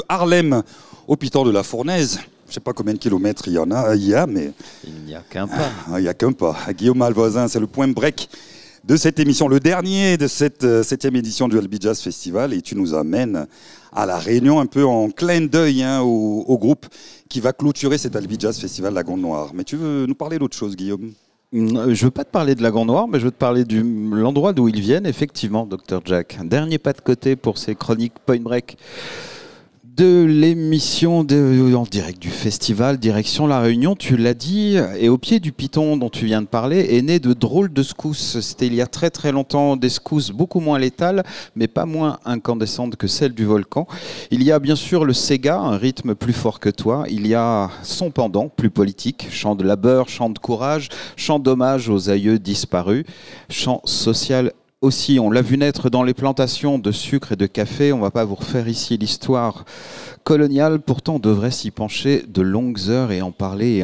Harlem au Piton de la Fournaise. Je ne sais pas combien de kilomètres il y a, mais... Il n'y a qu'un pas. Il n'y a qu'un pas. Guillaume Malvoisin, c'est le point break de cette émission, le dernier de cette 7e édition du Albi Jazz Festival. Et tu nous amènes à La Réunion, un peu en clin d'œil au groupe qui va clôturer cet Albi Jazz Festival Lagon Noir. Mais tu veux nous parler d'autre chose, Guillaume ? Je ne veux pas te parler de Lagon Noir, mais je veux te parler de l'endroit d'où ils viennent, effectivement, Dr Jack. Un dernier pas de côté pour ces chroniques point break de l'émission en direct du festival, direction La Réunion, tu l'as dit, et au pied du Piton dont tu viens de parler, est né de drôles de secousses. C'était il y a très très longtemps, des secousses beaucoup moins létales, mais pas moins incandescentes que celles du volcan. Il y a bien sûr le Sega, un rythme plus fort que toi. Il y a son pendant, plus politique, chant de labeur, chant de courage, chant d'hommage aux aïeux disparus, chant social aussi. On l'a vu naître dans les plantations de sucre et de café. On ne va pas vous refaire ici l'histoire coloniale. Pourtant, on devrait s'y pencher de longues heures et en parler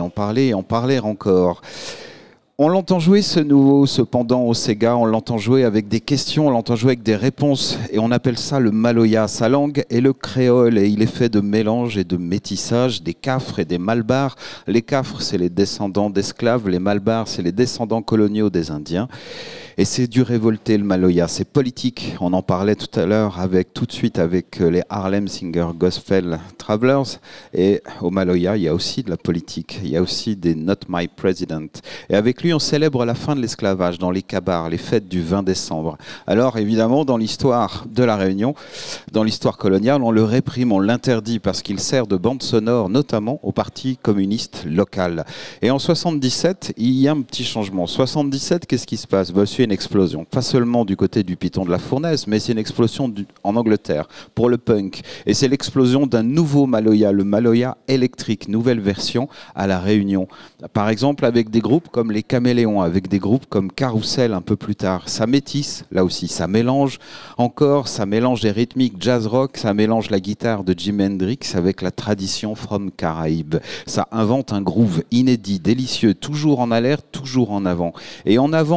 encore. On l'entend jouer ce pendant au Sega, on l'entend jouer avec des questions, on l'entend jouer avec des réponses et on appelle ça le maloya. Sa langue est le créole et il est fait de mélange et de métissage, des Cafres et des Malbars. Les Cafres, c'est les descendants d'esclaves, les Malbars, c'est les descendants coloniaux des Indiens. Et c'est du révolté le maloya, c'est politique. On en parlait tout à l'heure tout de suite avec les Harlem Singer Gospel Travelers. Et au maloya, il y a aussi de la politique, il y a aussi des Not My President. Et avec lui, on célèbre la fin de l'esclavage dans les kabars, les fêtes du 20 décembre. Alors évidemment, dans l'histoire de la Réunion, dans l'histoire coloniale, on le réprime, on l'interdit parce qu'il sert de bande sonore, notamment au Parti communiste local. Et en 77, il y a un petit changement. En 77, qu'est-ce qui se passe ? C'est une explosion, pas seulement du côté du Piton de la Fournaise, mais c'est une explosion en Angleterre pour le punk. Et c'est l'explosion d'un nouveau maloya, le maloya électrique, nouvelle version à La Réunion. Par exemple, avec des groupes comme les Caméléons, avec des groupes comme Carousel un peu plus tard. Ça métisse, là aussi, ça mélange encore, ça mélange les rythmiques jazz rock, ça mélange la guitare de Jimi Hendrix avec la tradition from Caraïbes. Ça invente un groove inédit, délicieux, toujours en alerte, toujours en avant. Et en avant,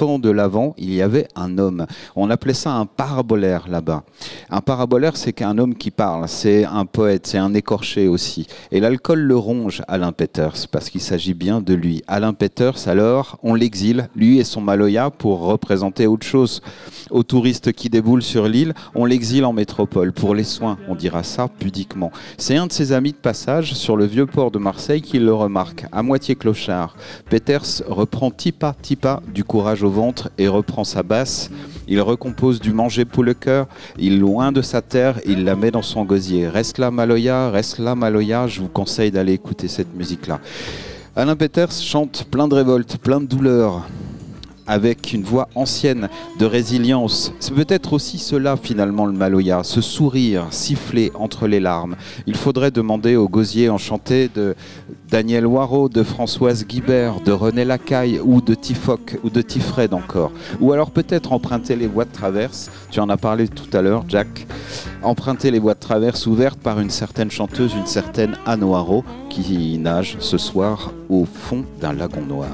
il y avait un homme. On appelait ça un parabolaire là-bas. Un parabolaire, c'est qu'un homme qui parle, c'est un poète, c'est un écorché aussi. Et l'alcool le ronge, Alain Peters, parce qu'il s'agit bien de lui. Alain Peters, alors, on l'exile, lui et son maloya, pour représenter autre chose. Aux touristes qui déboulent sur l'île, on l'exile en métropole, pour les soins, on dira ça pudiquement. C'est un de ses amis de passage sur le vieux port de Marseille qui le remarque, à moitié clochard. Peters reprend tipa du courage au ventre et reprend sa basse. Il recompose du manger pour le cœur. Il loin de sa terre, il la met dans son gosier. Reste là Maloya, je vous conseille d'aller écouter cette musique-là. Alain Peters chante plein de révolte, plein de douleur, avec une voix ancienne de résilience. C'est peut-être aussi cela finalement le maloya, ce sourire sifflé entre les larmes. Il faudrait demander au gosier enchanté de Daniel Waro, de Françoise Guibert, de René Lacaille ou de Tifoc ou de Tifred encore. Ou alors peut-être emprunter les voies de traverse, tu en as parlé tout à l'heure Jack, emprunter les voies de traverse ouvertes par une certaine chanteuse, une certaine Anne Waro qui nage ce soir au fond d'un lagon noir.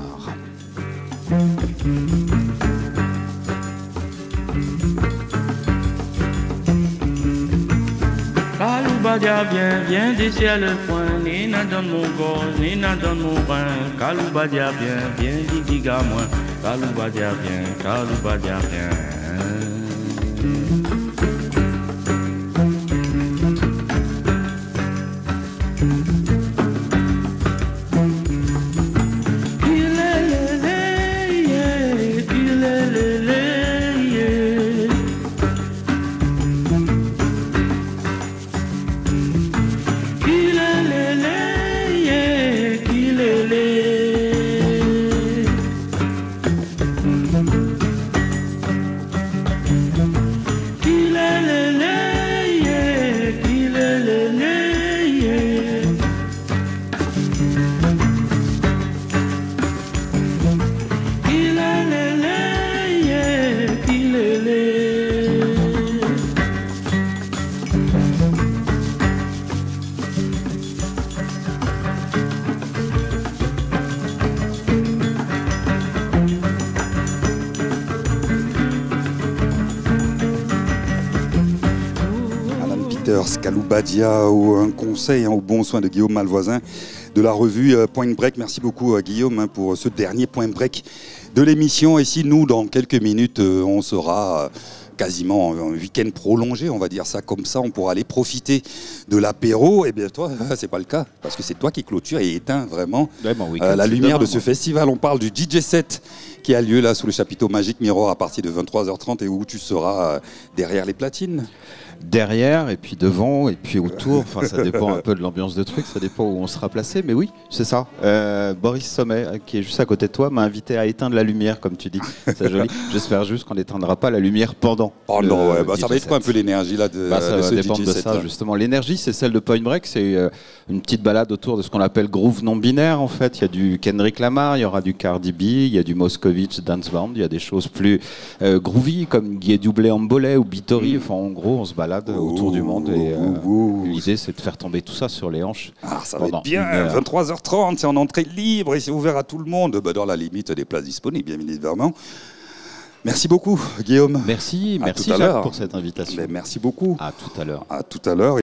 Kaloubadia viens dessus le point, Nina donne mon gorge, Nina donne mon bain. Kaloubadia viens, diga moi. Kaloubadia viens. Brothers, Kaloubadia, ou un conseil au bon soin de Guillaume Malvoisin de la revue Point Break. Merci beaucoup Guillaume pour ce dernier Point Break de l'émission. Et si nous, dans quelques minutes, on sera quasiment un week-end prolongé, on va dire ça comme ça, on pourra aller profiter de l'apéro. Et bien toi, c'est pas le cas, parce que c'est toi qui clôture et éteint vraiment la lumière de ce festival. On parle du DJ set qui a lieu là sous le chapiteau Magic Mirror à partir de 23h30 et où tu seras derrière les platines. Derrière, et puis devant, et puis autour. Enfin, ça dépend un peu de l'ambiance de truc, ça dépend où on sera placé. Mais oui, c'est ça. Boris Sommet, qui est juste à côté de toi, m'a invité à éteindre la lumière, comme tu dis. C'est joli. J'espère juste qu'on n'éteindra pas la lumière pendant. Oh non, ça va être quoi un peu l'énergie là de ça va ce dépendre DJ de set, ça, là. justement. L'énergie, c'est celle de Point Break. C'est une petite balade autour de ce qu'on appelle groove non binaire, en fait. Il y a du Kendrick Lamar, il y aura du Cardi B, il y a du Moscovitch Dance Band, il y a des choses plus groovy, comme Guy Doublé Ambolé ou Bittori. Enfin, en gros, on se balade autour du monde. Et l'idée, c'est de faire tomber tout ça sur les hanches. Ah, ça va être bien. 23h30, c'est en entrée libre et c'est ouvert à tout le monde. Dans la limite des places disponibles, bien évidemment. Merci beaucoup, Guillaume. Merci Jacques pour cette invitation. Merci beaucoup. À tout à l'heure. À tout à l'heure.